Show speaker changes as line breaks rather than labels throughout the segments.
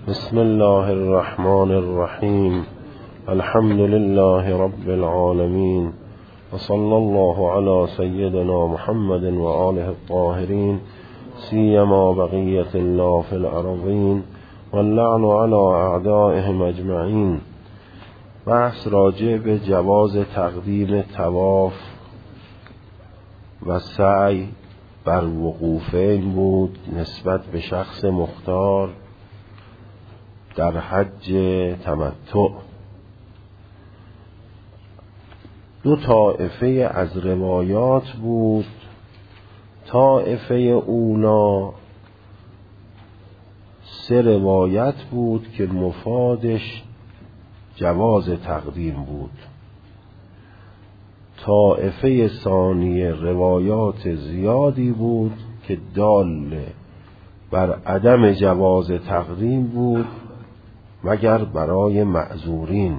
بسم الله الرحمن الرحیم. الحمد لله رب العالمین و صلی الله علی سیدنا محمد و آله الطاهرین سیما بقیت الله فی الارضین واللعن علی اعدائهم اجمعین. بحث راجع به جواز تقدیم طواف و سعی بر وقوفین بود نسبت به شخص مختار در حج تمتع. دو طائفه از روایات بود. طائفه اولا 3 روایت بود که مفادش جواز تقدیم بود. طائفه ثانیه روایات زیادی بود که دال بر عدم جواز تقدیم بود مگر برای معذورین.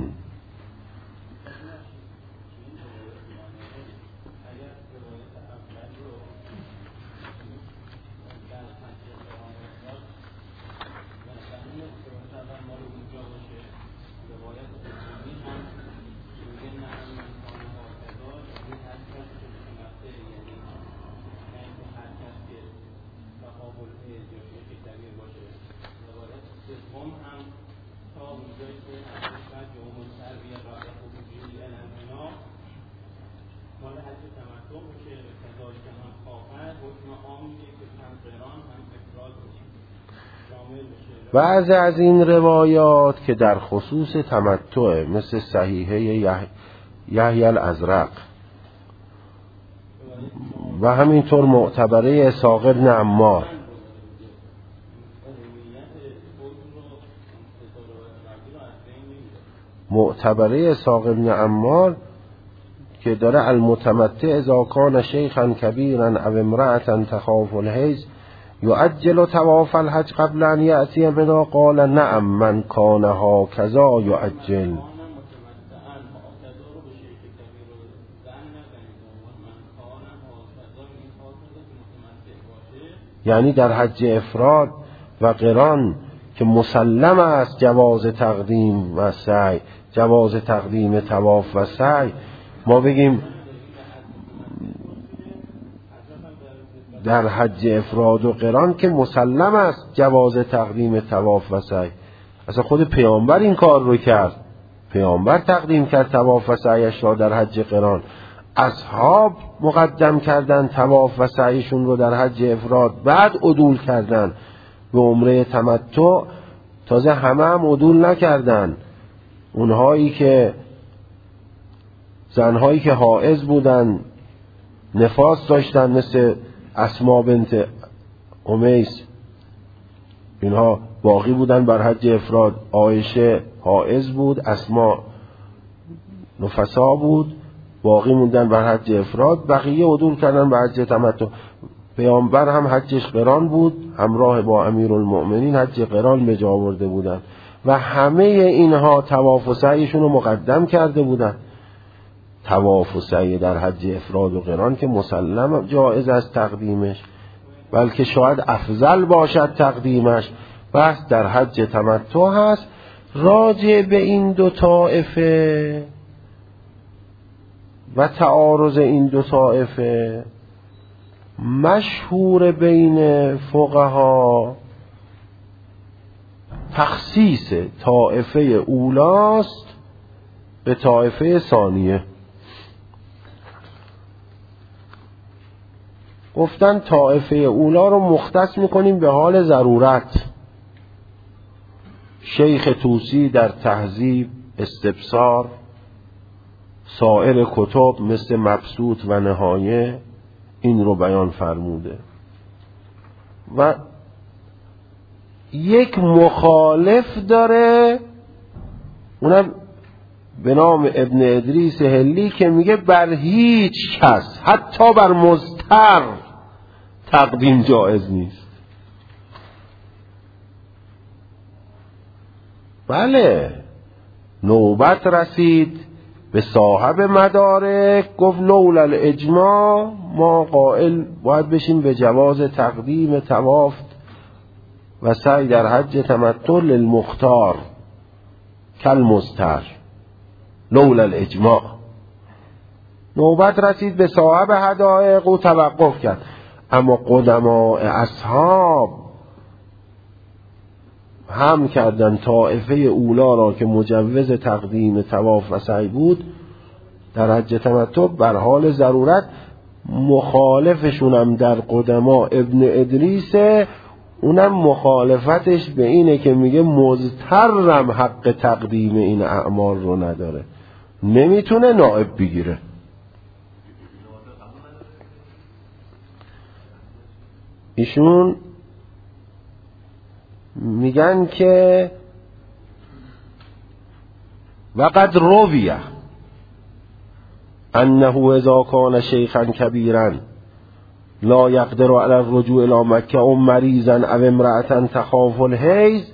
بعضی از این روایات که در خصوص تمتع مثل صحیحه یحیی الازرق و همینطور معتبره اسحاق بن عمار که داره المتمتع اذا کان شیخا کبیرا او امرأة تخاف الحیض یعجل طواف الحج قبل ان یأتی بنا قال نعم من کان هکذا یعجل. یعنی در حج افراد و قران که مسلم است جواز تقدیم و سعی، جواز تقدیم طواف و سعی، ما بگیم در حج افراد و قران که مسلم است جواز تقدیم طواف و سعی. اصلا خود پیامبر این کار رو کرد. پیامبر تقدیم کرد طواف و سعیش را در حج قران. اصحاب مقدم کردن طواف و سعیشون رو در حج افراد، بعد عدول کردن به عمره تمتع. تازه همه هم عدول نکردن. اونهایی که زنهایی که حائض بودن، نفاس داشتن، مثل اسما بنت امیس، اینها باقی بودن بر حج افراد. عایشه حائض بود، اسما نفسا بود، باقی موندن بر حج افراد. بقیه عدول کردن به حج تمتع. پیامبر هم حجش قران بود، همراه با امیرالمؤمنین حج قران به جا آورده بودن و همه اینها طواف و سعیشون رو مقدم کرده بودن. طواف و سعی در حج افراد و قران که مسلم جایز است تقدیمش، بلکه شاید افضل باشد تقدیمش. بس در حج تمتع هست. راجع به این دو طائفه و تعارض این دو طائفه، مشهور بین فقها تخصیص طائفه اولاست به طائفه ثانیه. گفتن طائفه اولا رو مختص میکنیم به حال ضرورت. شیخ طوسی در تهذیب، استبصار، سایر کتب مثل مبسوط و نهایه این رو بیان فرموده. و یک مخالف داره، اونم به نام ابن ادریس هلی، که میگه بر هیچ کس حتی بر مضطر تقدیم جایز نیست. بله، نوبت رسید به صاحب مدارک، گفت لولا الاجماع ما قائل باید بشیم به جواز تقدیم طواف و سعی در حج تمتع للمختار کالمضطر لولا الاجماع. نوبت رسید به صاحب حدایق و توقف کرد، اما قدماء اصحاب هم کردن طائفه اولا را که مجوز تقدیم طواف و سعی بود در حج تمتع بر حال ضرورت. مخالفشونم در قدما ابن ادریس، اونم مخالفتش به اینه که میگه مضطرم حق تقدیم این اعمال رو نداره، نمیتونه نائب بگیره. ایشون میگن که وقد رویه انه اذا کان شیخا کبیرا لا یقدر علی الرجوع الی مکه او مریضا او امرأة تخاف الحیض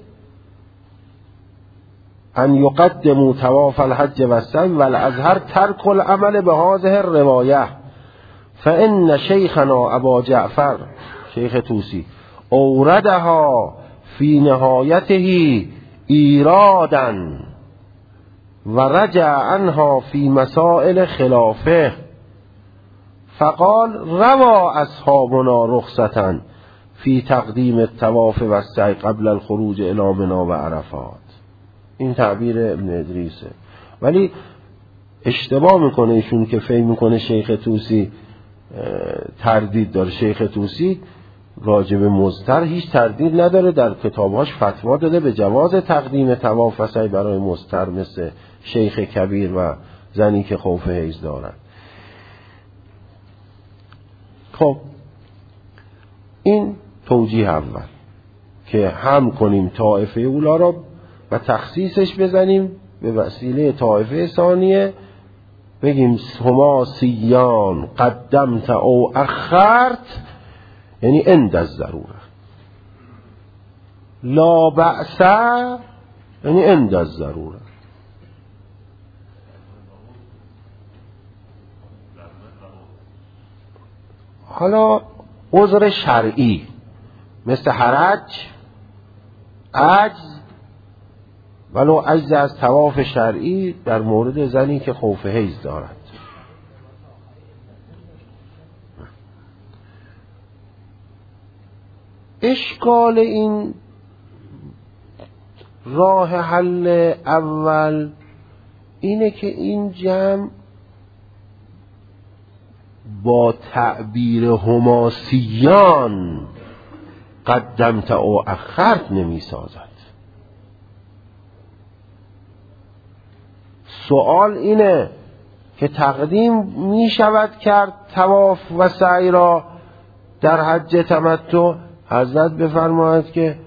ان یقدموا طواف الحج و السعی والازهر ترک العمل بهذه الروایه فان شیخنا ابا جعفر شیخ طوسی اوردها فی نهایته ایرادا و رجع عنها فی مسائل خلافه فقال روا اصحابنا رخصتا فی تقدیم الطواف و السعی قبل الخروج الی منی و عرفات. این تعبیر ابن ادریسه، ولی اشتباه میکنه ایشون که فهم میکنه شیخ طوسی تردید داره. شیخ طوسی راجب مضطر هیچ تردید نداره، در کتابهاش فتوا داده به جواز تقدیم طواف و سعی برای مضطر مثل شیخ کبیر و زنی که خوف حیض دارن. خب این توجیه اول که هم کنیم طائفه اولا را و تخصیصش بزنیم به وسیله طائفه ثانیه، بگیم هما سیان قدمت او اخرت، یعنی عند الضروره، لا بأس یعنی عند الضروره. حالا عذر شرعی مثل حرج، عجز، ولو عجز از طواف شرعی در مورد زنی که خوف حیض دارد. اشکال این راه حل اول اینه که این جمع با تعبیر هماسیان قدمت او اخرت نمی سازد. سوال اینه که تقدیم می شود کرد طواف و سعی را در حج تمتع؟ حضرت بفرماید که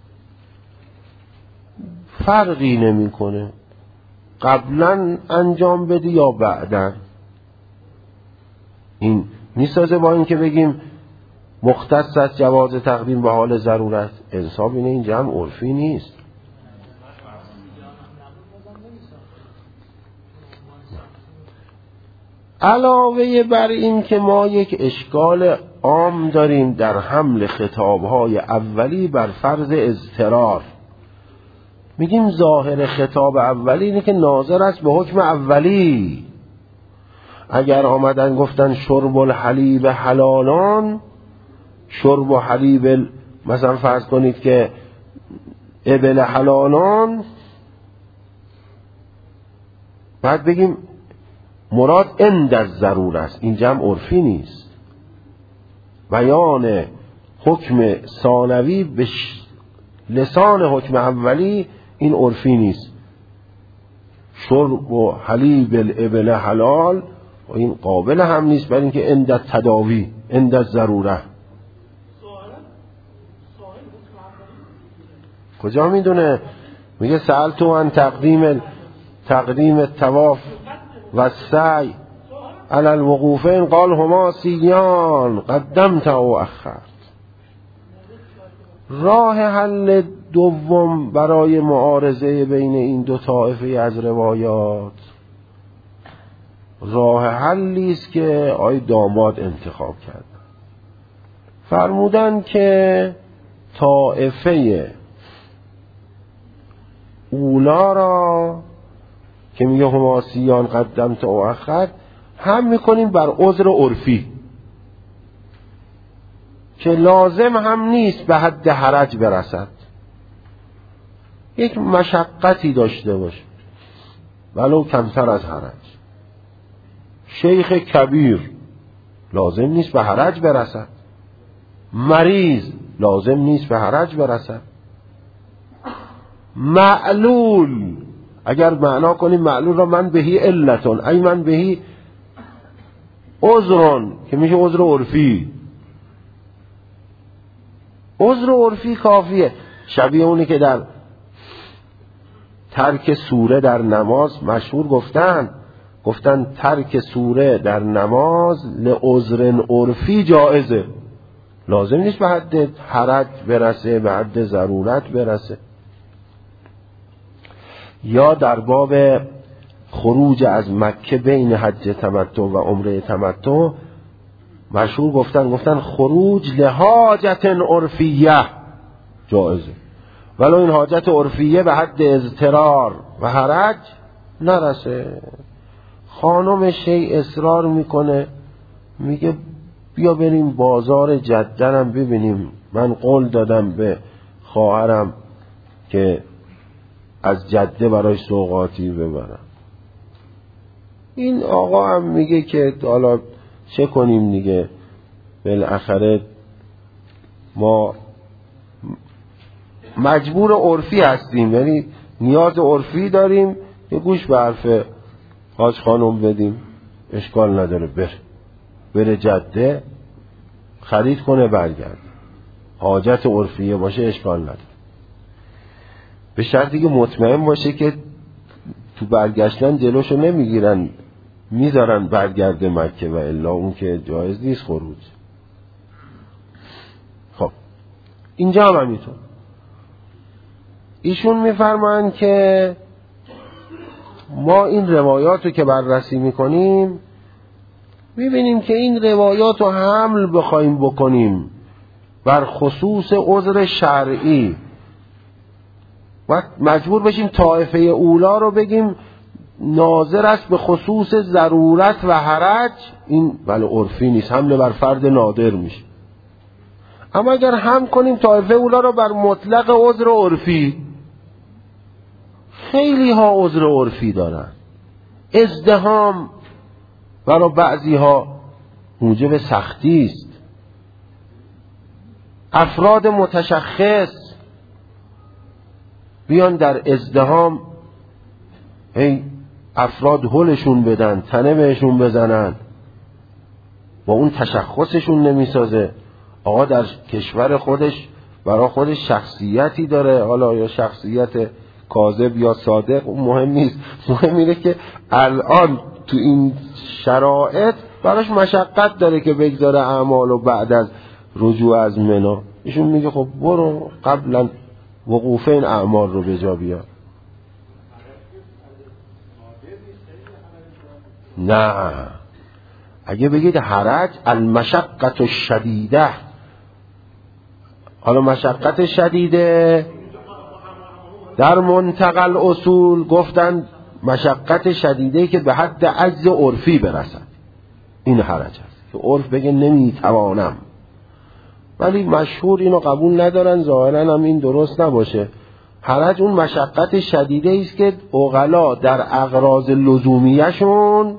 فرقی نمی کنه قبلا انجام بدی یا بعدن. این میسازه با این که بگیم مختص از جواز تقدیم به حال ضرورت. انصاف اینه این جمع عرفی نیست. علاوه بر این که ما یک اشکال عام داریم در حمل خطابهای اولی بر فرض اضطرار، میگیم ظاهر خطاب اولی اینه که ناظر است به حکم اولی. اگر آمدن گفتن شرب الحلیب حلالان، شرب و حلیب مثلا فرض کنید که ابل حلالان، بعد بگیم مراد عند الضروره است. این جمع عرفی نیست. بیان حکم ثانوی به لسان حکم اولی این عرفی نیست. شرب و حلیب الابل حلال و این قابل هم نیست، برای اینکه عند التداوی عند الضروره. کجا میدونه؟ میگه سألتو عن تقدیم الطواف و السعی علی الوقوفین قال هما سیان قدمت او اخرت. راه حل دوم برای معارضه بین این دو طائفه از روایات راه حلی است که آقای داماد انتخاب کرد. فرمودن که طائفه اولا را که میگه هماسیان قدمت و اخر هم میکنیم بر عذر عرفی که لازم هم نیست به حد حرج برسد، یک مشقتی داشته باشه ولو کمتر از حرج. شیخ کبیر لازم نیست به حرج برسد، مریض لازم نیست به حرج برسد، معلول اگر معنا کنیم معلول را من بهی علتون ای من بهی عذرون که میشه عذر عرفی، عذر عرفی کافیه. شبیه اونی که در ترک سوره در نماز مشهور گفتن ترک سوره در نماز لعذر عرفی جائزه، لازم نیست به حد حرج برسه، به حد ضرورت برسه. یا در باب خروج از مکه بین حج تمتع و عمره تمتع مشهور گفتن خروج لحاجت عرفیه جائزه، ولو این حاجت عرفیه به حد اضطرار و حرج نرسه. خانم شیع اصرار میکنه میگه بیا بریم بازار جدنم ببینیم، من قول دادم به خواهرم که از جده برای سوغاتی ببرم. این آقا هم میگه که حالا چه کنیم دیگه، بالاخره ما مجبور عرفی هستیم، یعنی نیاز عرفی داریم، یه گوش به حرف حاج خانم بدیم، اشکال نداره بره جده خرید کنه برگرد، حاجت عرفیه باشه اشکال نداره، به شرطی که مطمئن باشه که تو برگشتن جلوشو نمیگیرن میذارن برگرده مکه، و الا اون که جایز نیست خروج. خب اینجا هم همینطور ایشون میفرمان که ما این روایات رو که بررسی میکنیم میبینیم که این روایات رو حمل بخوایم بکنیم بر خصوص عذر شرعی و مجبور بشیم طائفه اولا رو بگیم ناظر است به خصوص ضرورت و حرج، این ولی عرفی نیست، حمله بر فرد نادر میشه. اما اگر هم کنیم طائفه اولا رو بر مطلق عذر عرفی، خیلی ها عذر عرفی دارن، ازدحام برای بعضی ها موجب سختی است، افراد متشخص بیان در ازدحام افراد هلشون بدن، تنه بهشون بزنن، با اون تشخصشون نمیسازه. آقا در کشور خودش برای خودش شخصیتی داره، حالا یا شخصیت کاذب یا صادق مهم نیست، مهم اینه که الان تو این شرایط براش مشقت داره که بگذاره اعمالو بعد از رجوع از منا. ایشون میگه خب برو قبلا وقوف این اعمال رو به جا بیار. نه، اگه بگید حرج المشقت الشدیده، حالا مشقت شدیده در منتقل اصول گفتن مشقت شدیده که به حد عجز عرفی برسد، این حرج است که عرف بگه نمیتوانم، ولی مشهور اینو قبول ندارن، ظاهرا هم این درست نباشه. حرج اون مشقت شدیده است که عقلا در اغراض لزومیه‌شون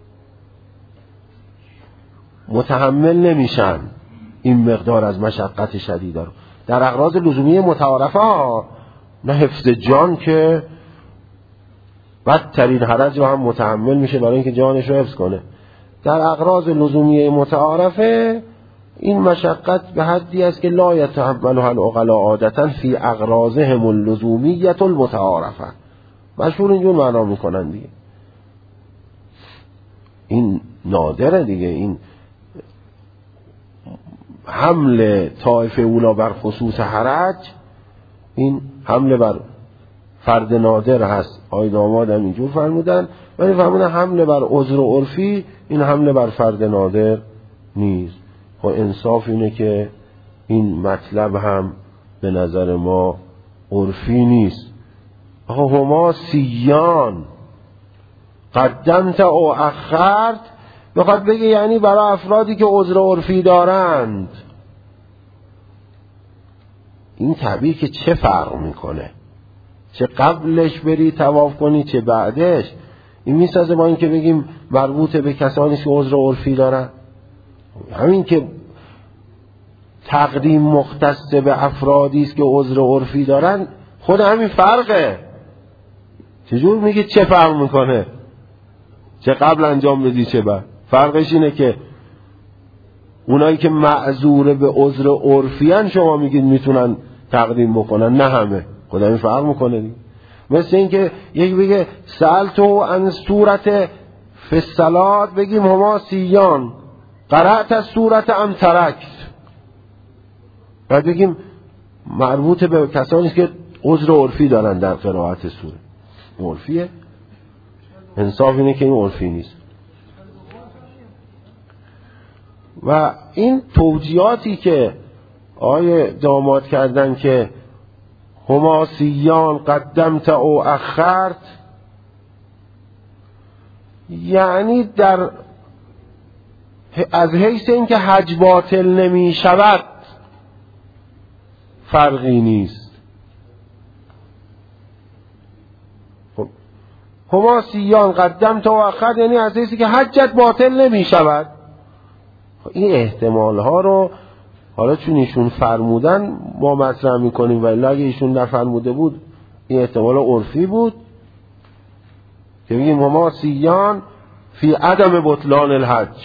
متحمل نمیشن این مقدار از مشقت شدیده رو، در اغراض لزومی متعارفه ها، نه حفظ جان که بدترین حرج رو هم متحمل میشه برای اینکه جانش رو حفظ کنه. در اغراض لزومی متعارفه این مشقت به حدی است که لا یتحملها العقلاء عادتا فی اغراضهم اللزومیه المتعارفه، مشهور اینجور معنا میکنن دیگه. این نادره دیگه، این حمل طائفه اولا بر خصوص حرج، این حمله بر فرد نادر هست. آقای داماد هم اینجور فرمودن، ولی فرمودن حمله بر عذر و عرفی، این حمله بر فرد نادر نیست. خب انصاف اینه که این مطلب هم به نظر ما عرفی نیست. آقا هما سیان قدمت او اخرت بخواد بگه یعنی برای افرادی که عذر عرفی دارند. این تعبیر که چه فرق میکنه؟ چه قبلش بری طواف کنی چه بعدش؟ این میسازه با این که بگیم مربوط به کسانی که عذر عرفی دارن. همین که تقدیم مختص به افرادی است که عذر عرفی دارن خود همین فرقه. چجور میگه چه فرق میکنه؟ چه قبل انجام بدی چه بعد؟ فرقش اینه که اونایی که معذور به عذر عرفی ان شما میگید میتونن تقدیم بکنن، نه همه. خود همین فرق میکنه دیگه. مثل این که یک بگه سألتو عن صورت فی الصلاة بگیم هما سیان قرأت از صورت ام ترکت، بعد بگیم مربوط به کسانی که عذر عرفی دارن در قرائت سوره. عرفیه؟ انصاف اینه که این عرفی نیست. و این توجیهاتی که آیه داماد کردن که هما سیان قدمت او اخرت، یعنی در از حیث این که حج باطل نمی شود فرقی نیست. خب هما سیان قدمت او اخرت یعنی از حیثی که حجت باطل نمی شود. این احتمال ها رو حالا چون ایشون فرمودن ما مطرح میکنیم، ولی اگه ایشون نفرموده بود این احتمال عرفی بود که بگیم هما سیان فی عدم بطلان الحج،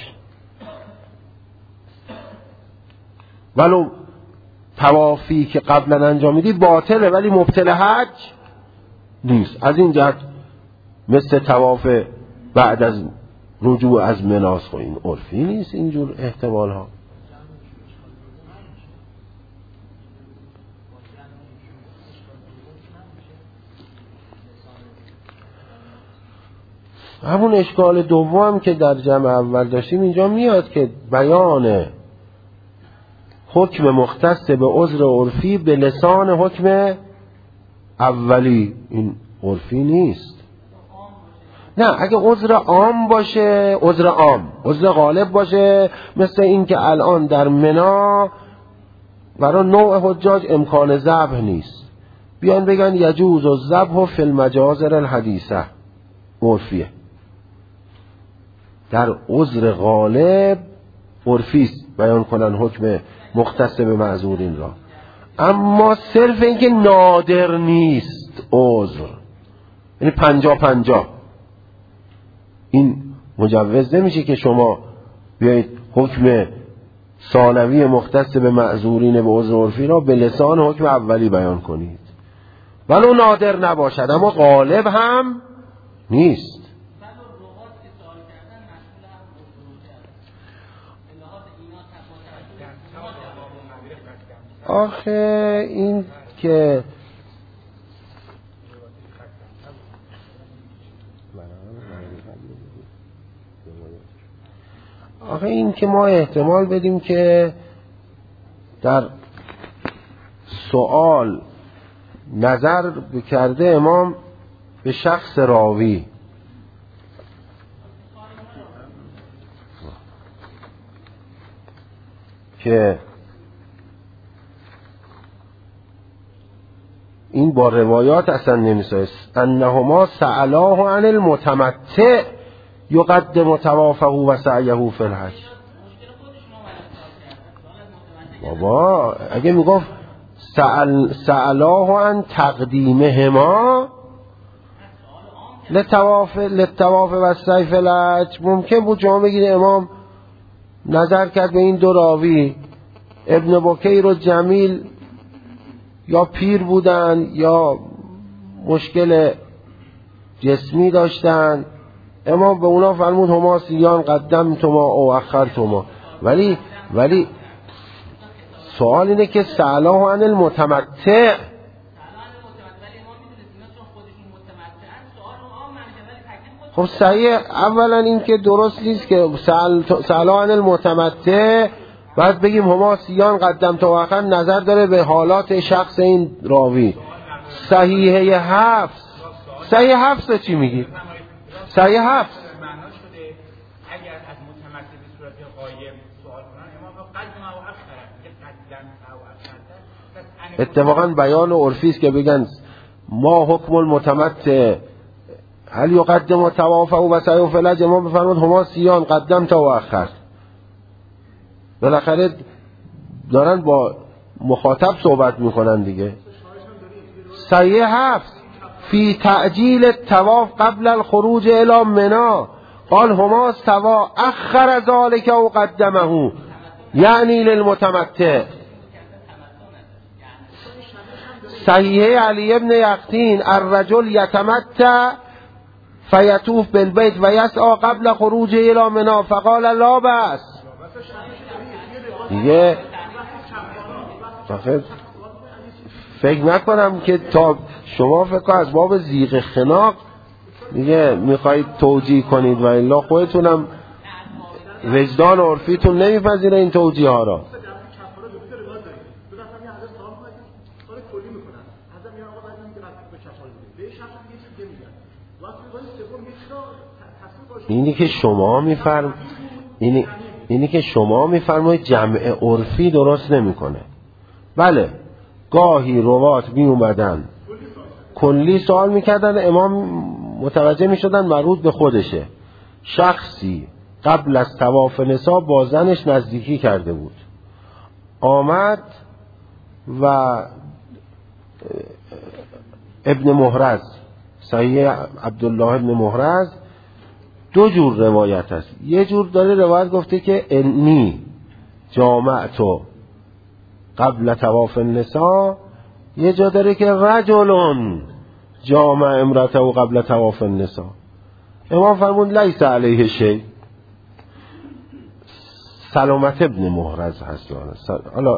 ولو طوافی که قبلا انجام میدی باطله ولی مبطل حج نیست. از این جهت مثل طواف بعد از رجوع از مناس خو این عرفی نیست اینجور احتمال ها. همون اشکال دوم که در جمع اول داشتیم اینجا میاد که بیان حکم مختص به عذر عرفی به لسان حکم اولی، این عرفی نیست. نه، اگه عذر عام باشه، عذر عام، عذر غالب باشه، مثل این که الان در منا برای نوع حجاج امکان ذبح نیست، بیان بگن یجوز الذبح فی المجازر الحدیثه، عرفیه. در عذر غالب عرفیست بیان کنن حکم مختص به معذورین را، اما صرف این که نادر نیست عذر، یعنی 50-50، این مجوز نمیشه که شما بیایید حکم ثانوی مختص به معذورین به عذر عرفی را به لسان حکم اولی بیان کنید، ولو نادر نباشد اما غالب هم نیست. آخه این که ما احتمال بدیم که در سوال نظر کرده امام به شخص راوی، که این با روایات اصلا نمیسازه. انهما سألاه عن المتمتع یقدم طوافه و سعیه فی الحج. بابا اگه میگفت سألاه عن تقدیمهما للطواف و سعی فی الحج، ممکن بود شما بگید امام نظر کرد به این دو راوی، ابن بکیر و جمیل یا پیر بودن یا مشکل جسمی داشتن، امام به اونا فرمود هما سیان قدمتما او اخرتما. ولی سوال اینه که سألاه عن المتمتع، خب صحیح. اولا این که درست نیست که سألاه عن المتمتع بعد بگیم هما سیان قدم تا آخر نظر داره به حالات شخص این راوی. صحیحه حفظ، صحیح حفظ چی میگی؟ صحیح حفظ
معنا شده اگر از متمثل به صورت غایب سوال کنن امام قدم او اخر قدم او اخر.
اتفاقا بیان عرفی است که بگن ما حکم المتمتع هل یقدم طواف او و سعی و فلج، امام بفرمود هما سیان قدم تا آخر. بالاخره دارن با مخاطب صحبت میکنن دیگه. صحیح حفظ فی تعجیل الطواف قبل الخروج الی منی قال هما استوا اخر ذلك او قدمه یعنی للمتمتع. صحیح علی ابن یقطین الرجل یتمتع فیطوف بالبیت و یسعی قبل خروج الی منی فقال لا بأس. دیگه فکر نکنم که تا شما فکر از باب زیغ خناق دیگه میخواید توجیه کنید و الا خودتونم وجدان عرفیتون نمیپذیره این توجیه ها را. اینی که شما میفرمایید جمع عرفی درست نمیکنه. بله گاهی روات می اومدن کلی سوال میکردن، امام متوجه میشدن مربوط به خودشه. شخصی قبل از طواف نسا با زنش نزدیکی کرده بود، آمد و ابن محرز، صحیح عبدالله ابن محرز، دو جور روایت هست. یه جور داره روایت گفته که انی جامعتو قبل طواف النساء، یه جا داره که رجلون جامع امرأته قبل طواف النساء. امام فرمود لیس علیه شیء. سلامت ابن محرز هست، حالا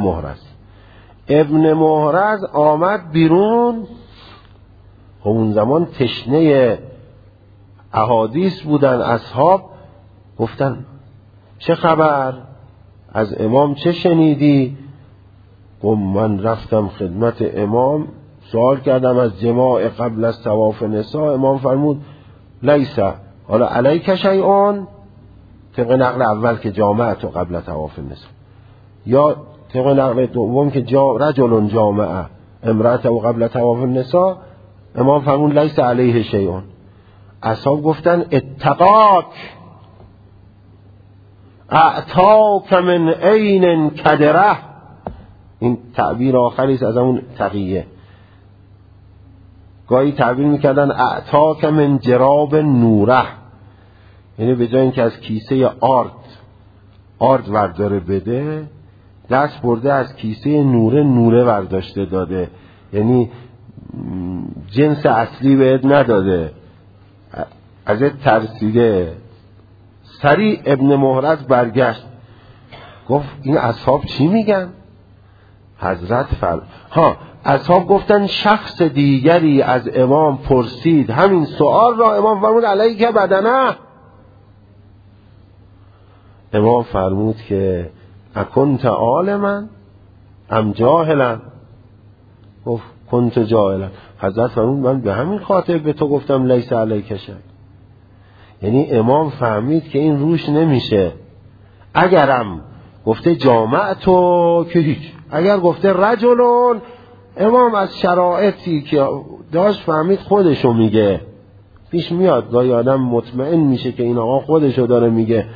ابن محرز آمد بیرون. اون زمان تشنه احادیث بودن اصحاب، گفتن چه خبر از امام، چه شنیدی؟ گفت من رفتم خدمت امام سوال کردم از جماع قبل از طواف نساء. امام فرمود لیسا حالا علیک شیئون، طبق نقل اول که جامعت قبل طواف نساء، یا طبق نقل دوم که رجل جامع امرأته قبل طواف نساء، امام فرمود لیس علیه شیئون. اصحاب گفتن اتقاک اعطاک من عین کدره. این تعبیر آخریست از اون تقیه. گاهی تعبیر میکردن اعطاک من جراب نوره، یعنی به جای اینکه از کیسه آرد ورداره بده، دست برده از کیسه نوره ورداشته داده، یعنی جنس اصلی بهت نداده، ازت ترسیده. سریع ابن محرز برگشت گفت این اصحاب چی میگن؟ حضرت اصحاب گفتن شخص دیگری از امام پرسید همین سوال را، امام فرمود علیک بدنه. امام فرمود که اکنت عالما ام جاهلا؟ گفت کنت جاهلا. حضرت فرمود من به همین خاطر به تو گفتم لیس علیک شیء. یعنی امام فهمید که این روش نمیشه. اگرم گفته جامعتو که هیچ، اگر گفته رجلون، امام از شرایطی که داشت فهمید خودشو میگه. پیش میاد گاهی آدم مطمئن میشه که این آقا خودشو داره میگه،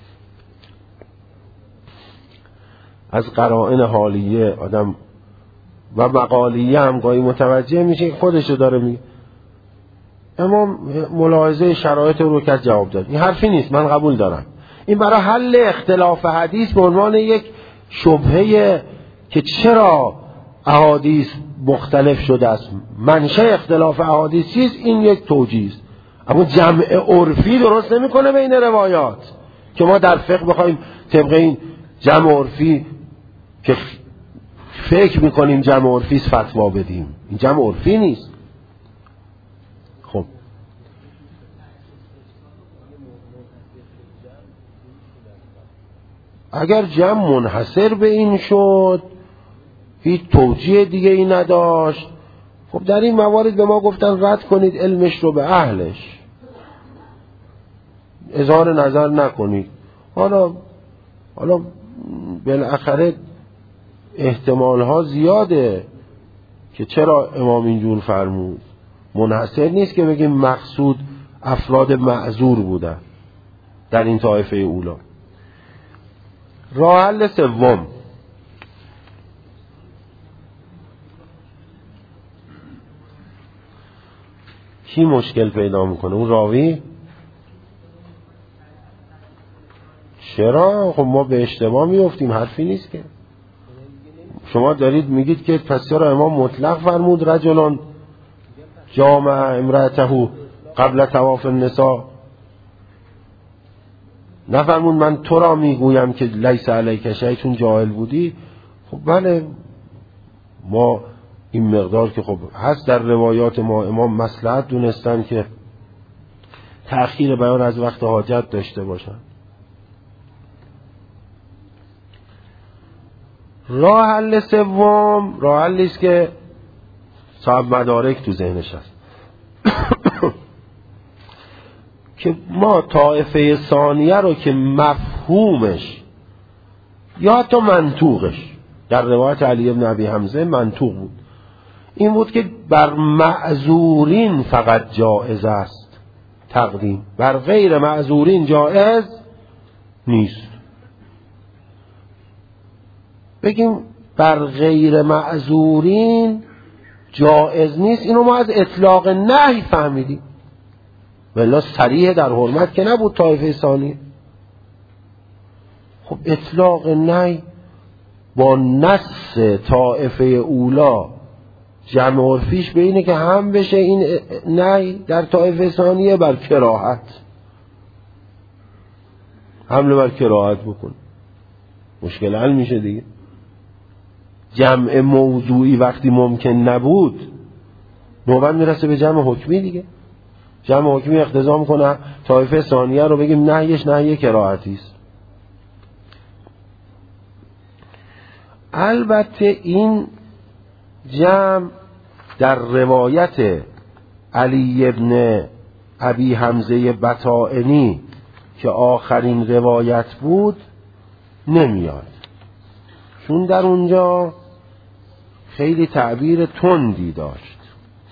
از قرائن حالیه آدم و مقالیه هم گاهی متوجه میشه که خودشو داره میگه. امام ملاحظه شرایط رو کرد، جواب داد. این حرفی نیست، من قبول دارم. این برای حل اختلاف حدیث به عنوان یک شبهه که چرا احادیث مختلف شده است، منشأ اختلاف احادیث چیست، این یک توجیه است. اما جمع عرفی درست نمیکنه بین روایات که ما در فقه بخوایم طبق این جمع عرفی که فکر میکنیم جمع عرفی است فتوا بدیم. این جمع عرفی نیست. خب اگر جمع منحصر به این شد، هیچ توجیه دیگه ای نداشت، خب در این موارد به ما گفتن رد کنید علمش رو به اهلش، اظهار نظر نکنید. حالا بالاخره احتمال ها زیاده که چرا امام اینجور فرمود. منحصر نیست که بگیم مقصود افراد معذور بودن در این طایفه اولا. راه حل سوم، کی مشکل پیدا میکنه؟ اون راوی؟ چرا؟ خب ما به اشتباه میافتیم، حرفی نیست که. شما دارید میگید که پس چرا امام مطلق فرمود رجلان جامع امرأته قبل طواف النساء، نفرمون من تو را میگویم که لیس علیک شیء چون جاهل بودی. خب بله، ما این مقدار که خب هست در روایات ما، امام مصلحت دونستن که تأخیر بیان از وقت حاجت داشته باشن. راه حل سوم راه حلی است که صاحب مدارک تو ذهنش هست که ما طائفه ثانیه رو که مفهومش یا حتی منطوقش در روایت علی بن ابی حمزه منطوق بود، این بود که بر معذورین فقط جائز است تقدیم، بر غیر معذورین جائز نیست. بگیم بر غیر معذورین جائز نیست، اینو ما از اطلاق نهی فهمیدیم، ولی صریح در حرمت که نبود طایفه ثانیه. خب اطلاق نهی با نص طائفه اولا جمع عرفیش به اینه که هم بشه این نهی در طائفه ثانیه بر کراهت، حمله بر کراهت بکن، مشکل حل میشه دیگه. جمع موضوعی وقتی ممکن نبود نوبت میرسه به جمع حکمی دیگه. جمع حکمی اقتضا میکنه طایفه ثانیه رو بگیم نهیش نهی کراهتی است. البته این جمع در روایت علی ابن ابی حمزه بطائنی که آخرین روایت بود نمیاد، چون در اونجا خیلی تعبیر تندی داشت.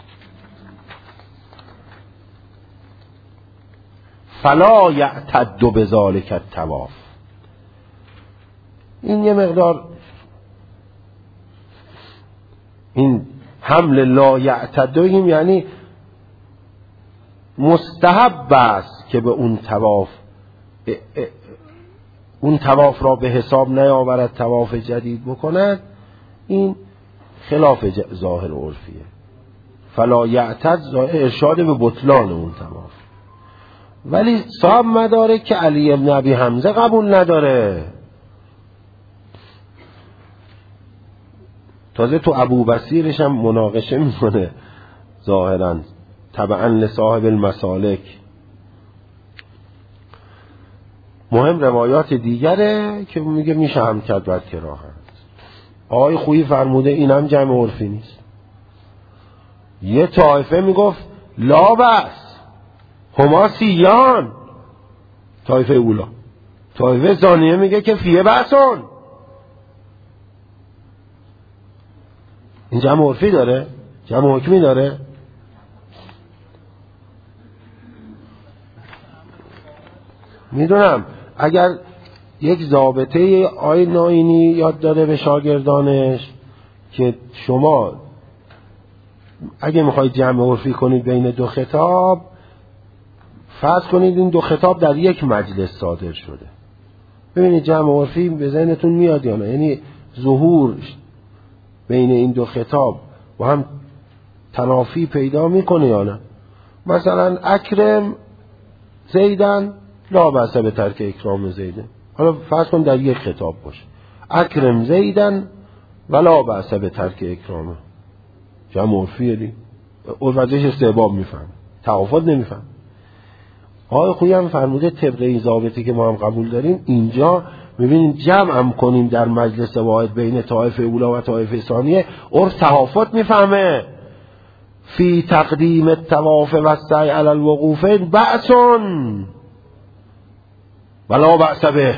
فلا یعتد بذالک الطواف، این یه مقدار این حمل لا یعتدیم یعنی مستحب است که به اون طواف را به حساب نیاورد، طواف جدید بکند. این خلاف ظاهر عرفیه. فلا یعتد ارشاد به بطلان اون طواف. ولی صاحب مدارک که علی ابن ابی حمزه قبول نداره، تازه تو ابو بصیرش هم مناقشه میکنه ظاهرا تبعا لصاحب المسالک. مهم روایات دیگره که میگه میشه هم کرد بعد کراهت. آقای خویی فرموده اینم جمع عرفی نیست. یه طایفه میگفت لا بس هما سیان، طایفه اولا. طایفه ثانیه میگه که فیه بسون. این جمع عرفی داره؟ جمع حکمی داره؟ میدونم اگر یک ضابطه آیین ناینی یاد داره به شاگردانش که شما اگه میخواید جمع عرفی کنید بین دو خطاب، فرض کنید این دو خطاب در یک مجلس صادر شده، ببینید جمع عرفی به ذهنتون میاد یا نه، یعنی ظهور بین این دو خطاب با هم تنافی پیدا میکنه یا نه. مثلا اکرم زیدن لا بأس به ترک اکرام زیدن، حالا فرض کن در یک خطاب باشه اکرم زیدن ولا بأس به ترک اکرامه، جمع عرفیه دی، عرفش استحباب میفهم، توافت نمیفهم. آقای خویی هم فرموده طبق این ضابطی که ما هم قبول داریم اینجا میبینیم جمع هم کنیم در مجلس واحد بین طائفه اولا و طائفه ثانیه، عرف تهافت میفهمه. فی تقدیم الطواف و السعی علی الوقوفین بأس ولا بأس به.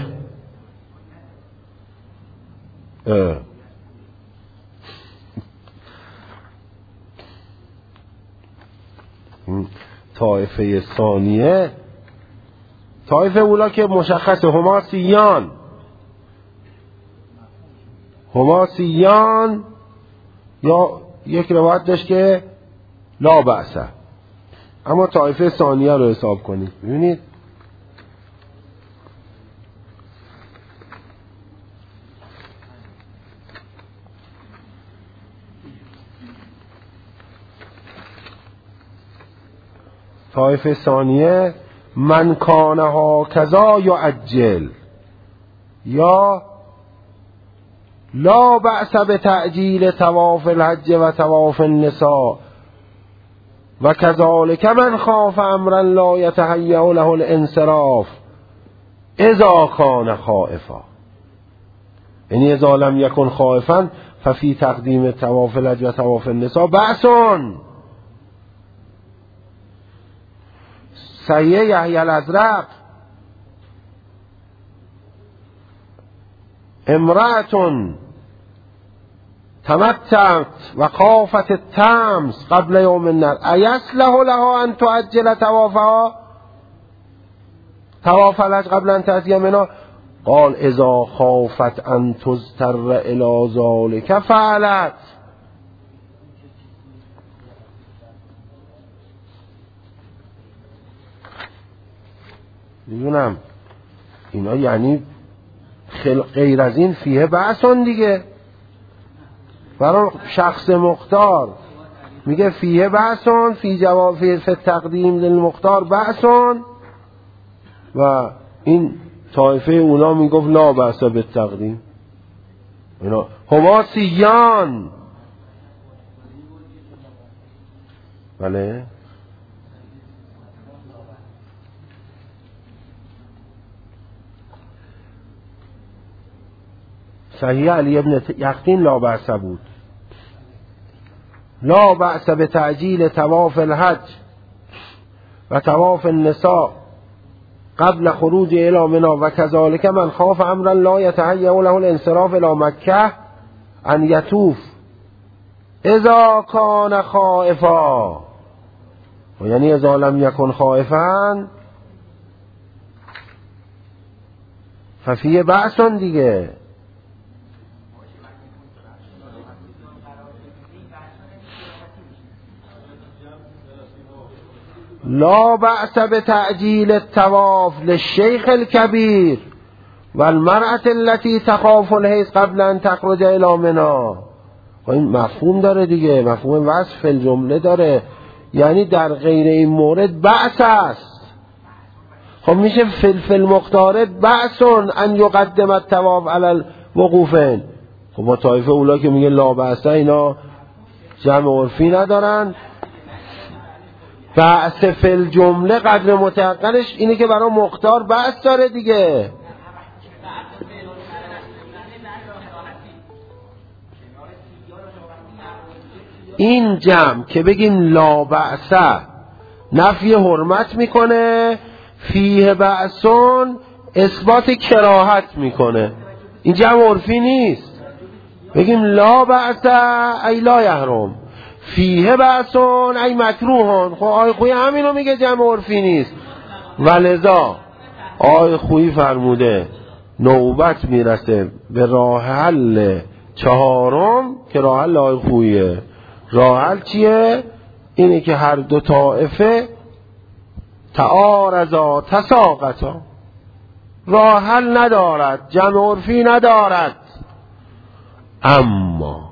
طائفه ثانیه، طائفه اولا که مشخصه هماسیان یا یک روایت داشت که لا بأس، اما طائفه ثانیه رو حساب کنید. ببینید طائفه ثانیه من کان هکذا یعجل یا لا بأس بتعجیل طواف الحج و طواف النساء و کذالک من خاف امرا لا یتهیأ له الانصراف اذا کان خائفا، یعنی اذا لم یکن خائفا ففی تقدیم طواف الحج و طواف النساء بأس. صحیح یحیی الازرق امرأة تمتعت و خافت التمس قبل یوم النحر ایصلح لها ان تعجل طوافها طواف الحج قبل ان تأتی منی؟ قال اذا خافت ان تضطر الى ذلك فعلت. میدونم اینا یعنی غیر از این فیه بحثان دیگه. برای شخص مختار میگه فیه بحثان، فی جواب فی تقدیم للمختار بحثان، و این طایفه اونا میگفت لا بحث به تقدیم. اینا هماسیان. بله صحیح علی ابن یقین لا بأس بود. لا بأس بتعجیل طواف الحج و طواف النساء قبل خروج الى منی و کذالک من خاف امرا لا یتهیأ له الانصراف الى مکه ان یطوف اذا کان خائفا، و یعنی اذا لم یکن خائفا ففیه بأسن دیگه. لا بأس بتعجیل الطواف للشیخ الكبیر والمرأة التي تخاف الحیض قبل ان تخرج الى منی. این مفهوم داره دیگه، مفهوم وصف الجمله داره، یعنی در غیر این مورد بأس است. خب میشه فی المختار بأس ان یقدم الطواف علی الوقوفین. خب با طایفه اولا که میگه لا بأس اینا جمع عرفی ندارن. بأس فی الجمله قدر متعقلش اینه که برای مختار بأس داره دیگه. این جمع که بگیم لا بأس نفی حرمت میکنه، فیه بأسون اثبات کراهت میکنه. این جمع عرفی نیست. بگیم لا بأس ای لا یحرم، فیه بأسون ای مکروهن. خب آی خویی همینو میگه، جمع عرفی نیست. ولذا آی خویی فرموده نوبت میرسه به راه حل چهارم که راه حل آی خوییه. راه حل چیه؟ اینه که هر دو طائفه تعارضا تساقطا، راه حل ندارد، جمع عرفی ندارد. اما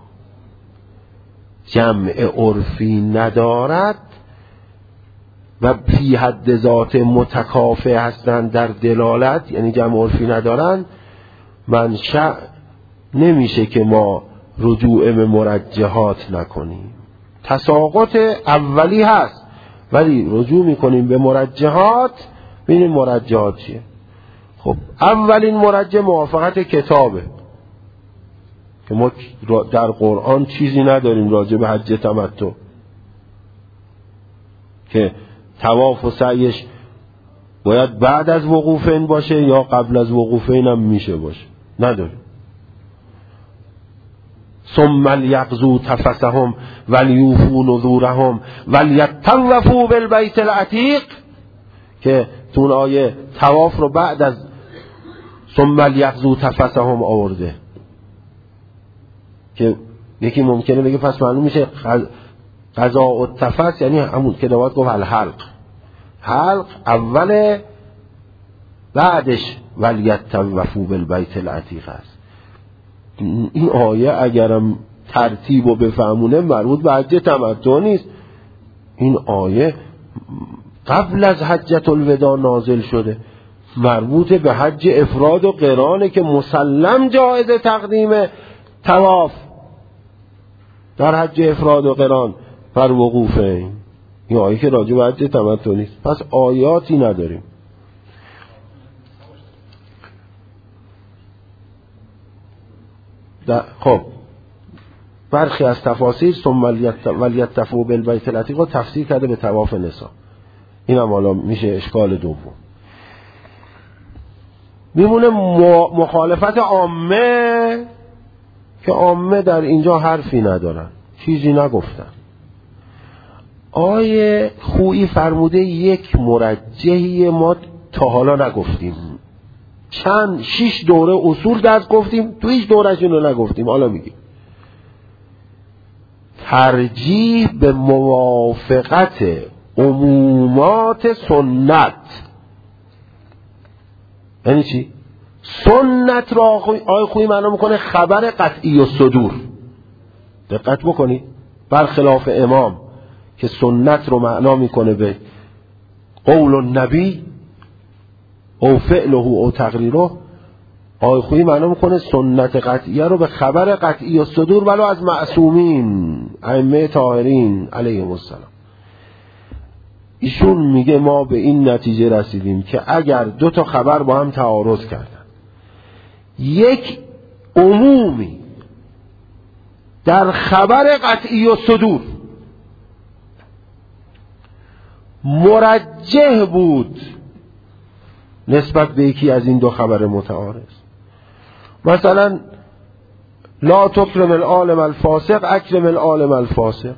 جمع عرفی ندارد و فی حد ذات متکافئ هستند در دلالت، یعنی جمع عرفی ندارند، منشأ نمیشه که ما رجوع به مرجحات نکنیم. تساقط اولی هست ولی رجوع میکنیم به مرجحات، ببینیم مرجحات چیه. خب اولین مرجع موافقت کتابه که ما در قرآن چیزی نداریم راجع به حج تمتع که طواف و سعیش باید بعد از وقوفین باشه یا قبل از وقوفین هم میشه باشه، نداریم. ثم لیقضوا تفثهم ولیوفوا نذورهم ولیطوفوا بالبیت العتیق که تو اون آیه طواف رو بعد از ثم لیقضوا تفثهم آورده که یکی ممکنه بگه پس معلوم میشه قضاء التفث یعنی همون که باید گفت الحلق، حلق اوله بعدش ولیطوفوا بالبیت العتیق است. این آیه اگرم ترتیب و بفهمونه مربوط به حج تمتع نیست، این آیه قبل از حجة الوداع نازل شده، مربوط به حج افراد و قرانه که مسلم جایز تقدیم طواف در حج افراد و قران بر وقوفه. این آیه که راجع به حج تمتع نیست، پس آیاتی نداریم. خب برخی از تفاسیر ثم ولیطوفوا بالبیت العتیق رو تفسیر کرده به طواف نساء، این هم حالا میشه اشکال دوم. میمونه مخالفت عامه که عامه در اینجا حرفی ندارن، چیزی نگفتن. آیه خویی فرموده یک مرجحی ما تا حالا نگفتیم، 6 دوره اصول درس گفتیم، تو هیچ دوره‌شون رو نگفتیم، حالا میگیم ترجیح به موافقت عمومات سنت. یعنی چی؟ سنت را آیه خویی معنا میکنه خبر قطعی و صدور. دقت بکنید، برخلاف امام که سنت رو معنا میکنه به قول النبی او فعله او تقریره، آیه خویی معنا میکنه سنت قطعیه رو به خبر قطعی و صدور ولو از معصومین ائمه طاهرین علیهم السلام. ایشون میگه ما به این نتیجه رسیدیم که اگر 2 تا خبر با هم تعارض کردن، یک عمومی در خبر قطعی و صدور مرجح بود نسبت به یکی از این 2 خبر متعارض، مثلا لا تکرم العالم الفاسق اکرم العالم الفاسق،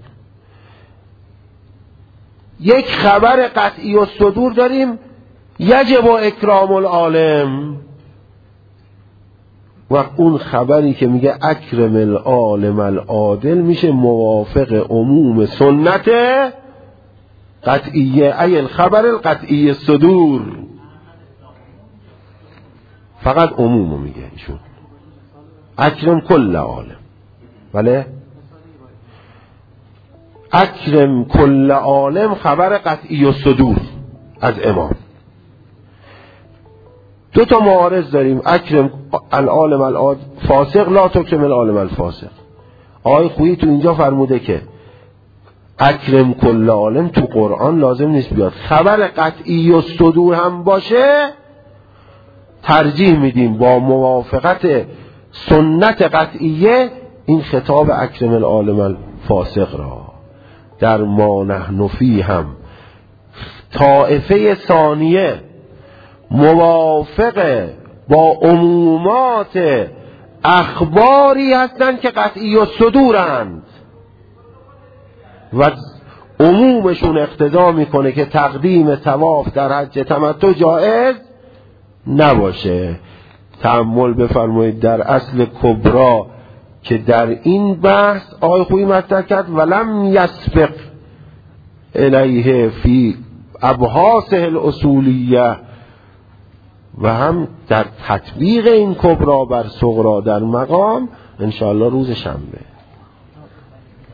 یک خبر قطعی و صدور داریم یجب اکرام العالم، و اون خبری که میگه اکرم العالم العادل میشه موافق عموم سنت قطعیه، ای الخبر القطعی صدور. فقط عمومو میگه ایشون، اکرم کل عالم، بله اکرم کل عالم خبر قطعی و صدور از امام. 2 تا معارض داریم، اکرم العالم الفاسق لا تکرم العالم الفاسق. آیه خویی تو اینجا فرموده که اکرم کل عالم تو قرآن لازم نیست بیاد، خبر قطعی و صدور هم باشه ترجیح میدیم با موافقت سنت قطعیه این خطاب اکرم العالم الفاسق را. در ما نحن فیه هم طائفه ثانیه موافق با عمومات اخباری هستند که قطعی و صدورند و عمومشون اقتضا میکنه که تقدیم طواف در حج تمتع جائز نباشه. تأمل بفرمایید در اصل کبرا که در این بحث آیه خویی مطرح کرد ولم یسبق الیه فی ابحاثه الاصولیه، و هم در تطبیق این کبرا بر صغرا در مقام انشاءالله روز شنبه.